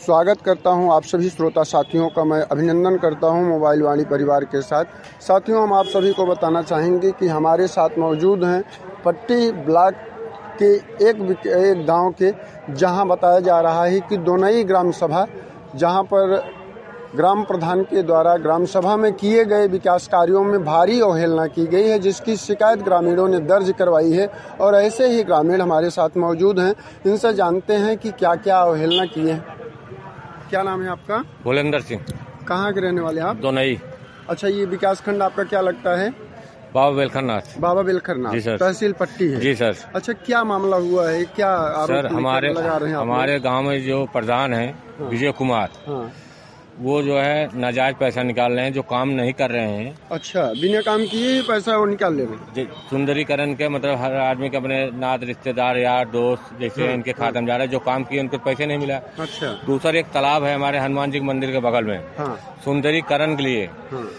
स्वागत करता हूं आप सभी श्रोता साथियों का। मैं अभिनंदन करता हूं मोबाइल वाणी परिवार के साथ। साथियों, हम आप सभी को बताना चाहेंगे कि हमारे साथ मौजूद हैं पट्टी ब्लॉक के एक गांव के, जहां बताया जा रहा है कि दोनई ग्राम सभा, जहां पर ग्राम प्रधान के द्वारा ग्राम सभा में किए गए विकास कार्यों में भारी अवहेलना की गई है, जिसकी शिकायत ग्रामीणों ने दर्ज करवाई है। और ऐसे ही ग्रामीण हमारे साथ मौजूद हैं, इनसे जानते हैं कि क्या क्या अवहेलना किए हैं। क्या नाम है आपका? भोलेंद्र सिंह। कहाँ के रहने वाले आप? दोनई। अच्छा, ये विकास खंड आपका क्या लगता है? बाबा बेलखरनाथ। बाबा बेलखरनाथ जी सर। तहसील पट्टी है। जी सर। अच्छा, क्या मामला हुआ है? क्या आरोप सर हमारे गांव में जो प्रधान है विजय कुमार, हाँ, वो जो है नाजायज पैसा निकाल रहे हैं, जो काम नहीं कर रहे हैं। अच्छा, बिना काम किए ही पैसा वो निकाल ले रहे हैं। सुंदरीकरण के मतलब हर आदमी के अपने नात रिश्तेदार यार दोस्त जैसे इनके खाते में जा रहा है, जो काम किए उनको पैसे नहीं मिला। अच्छा। दूसरा एक तालाब है हमारे हनुमान जी मंदिर के बगल में, हाँ, सुंदरीकरण के लिए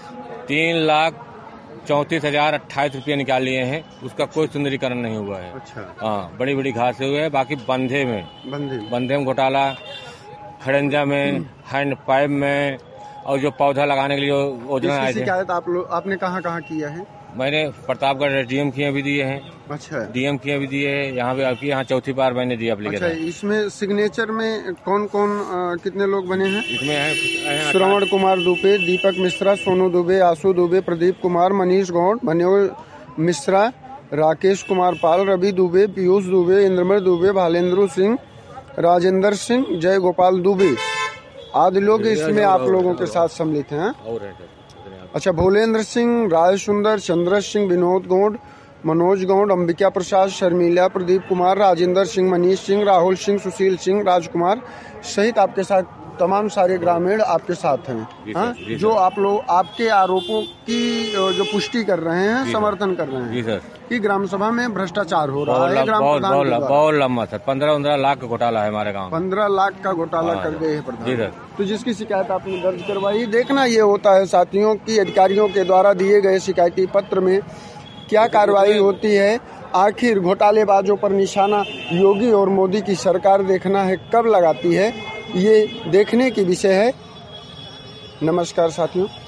3,34,028 रुपये निकाल लिए हैं, उसका कोई सुंदरीकरण नहीं हुआ है। अच्छा। हाँ, बड़ी बड़ी घास हुए है। बाकी बंधे में घोटाला, खड़ंजा में, हैंड पाइप में, और जो पौधा लगाने के लिए योजना आए थे। शिकायत आपने कहाँ किया है? मैंने प्रतापगढ़ डीएम किए भी दिए हैं। अच्छा, डीएम किए भी दिए हैं, यहाँ भी यहाँ चौथी बार मैंने दिया एप्लीकेशन। अच्छा, इसमें सिग्नेचर में कौन कौन कितने लोग बने हैं? इसमें है श्रवण कुमार दुबे, दीपक मिश्रा, सोनू दुबे, आशु दुबे, प्रदीप कुमार, मनीष गौड़, मनोज मिश्रा, राकेश कुमार पाल, रवि दुबे, पीयूष दुबे, इंद्रमर दुबे, भालेंद्र सिंह, राजेंद्र सिंह, जय गोपाल दुबे आदि लोग इसमें आप लोगों के साथ सम्मिलित हैं। अच्छा, भोलेंद्र सिंह, राय सुंदर, चंद्र सिंह, विनोद गौड़, मनोज गौड़, अंबिका प्रसाद, शर्मिला, प्रदीप कुमार, राजेंद्र सिंह, मनीष सिंह, राहुल सिंह, सुशील सिंह, राजकुमार सहित आपके साथ तमाम सारे ग्रामीण आपके साथ हैं, हाँ, जो आप लोग आपके आरोपों की जो पुष्टि कर रहे हैं, समर्थन कर रहे हैं। जी सर। कि ग्राम सभा में भ्रष्टाचार हो रहा है। ग्राम प्रधान बहुत लंबा सर, 15-15 लाख का घोटाला है हमारे गाँव। 15 लाख का घोटाला कर गए हैं प्रधान। तो जिसकी शिकायत आपने दर्ज करवाई, देखना ये होता है साथियों की अधिकारियों के द्वारा दिए गए शिकायती पत्र में क्या कार्रवाई होती है। आखिर घोटालेबाजों पर निशाना योगी और मोदी की सरकार देखना है कब लगाती है, ये देखने की विषय है। नमस्कार साथियों।